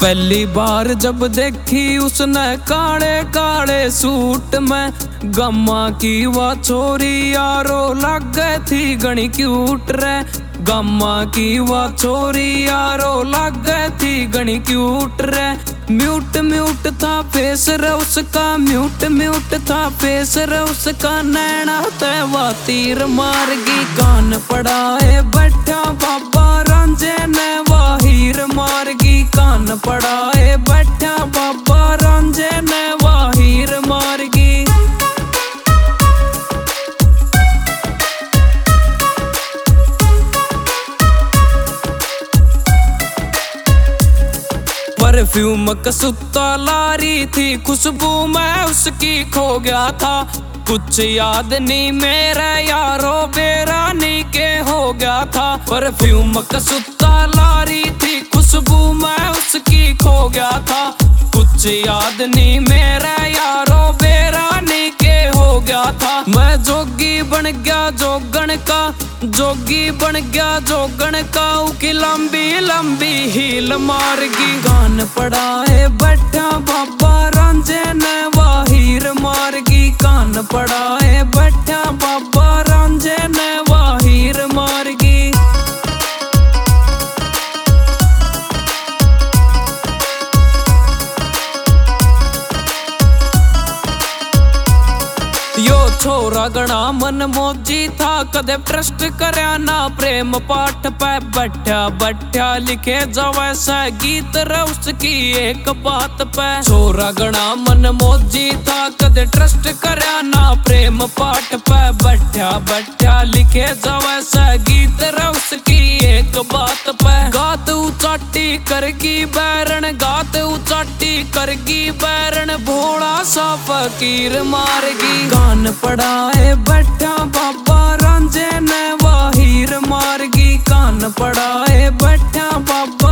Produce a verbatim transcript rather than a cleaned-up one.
पहली बार जब देखी उसने काले काले सूट में, गम्मा की वह छोरी यारो लग गई थी घनी क्यूट रे। गम्मा की वह छोरी यारो लग गई थी घनी क्यूट रे। म्यूट म्यूट था फेस रे उसका, म्यूट म्यूट था फेस रे उसका। नैना ते वह तीर मारगी, कान पड़ाए बैठा बाबा रांझे ने वह हीर मारगी। कान पड़ाए बैठा बाबा रांझे ने वह हीर मारगी। परफ्यूम कसूता लारी थी, खुशबू में उसकी खो गया था। कुछ याद नहीं मेरे यारो बेरानी के हो गया था। परफ्यूम कसूता लारी थी, खुशबू में उसकी खो गया था। कुछ याद नहीं मेरे यारो बेरानी के हो गया था। मैं जोगी बन गया जोगण का, जोगी बन गया जोगण का। उकी लंबी लंबी हील मारगी, कान पड़ाए बैठा बाबा रांझे ने वह हीर मारगी। कान पड़ाए बैठा बाबा रांझे ने वह हीर मारगी। यो छोरा गणा मन मौजी था, कदे ट्रस्ट करया ना प्रेम पाठ पे। बैठा बैठा लिखे जावे सा गीत रे उसकी एक बात पे। छोरा गणा मन मौजी था, कदे ट्रस्ट करया ना प्रेम पाठ पे। बैठा बैठा लिखे जावे सा गीत रे उसकी एक बात पे। गात उचाटी करगी बैरन, गात उचाटी करगी बैरन। भोला सा फकीर मारगी, कान पड़ाए बैठा बाबा रांझे ने वह हीर मारगी। कान पड़ाए बैठा बाबा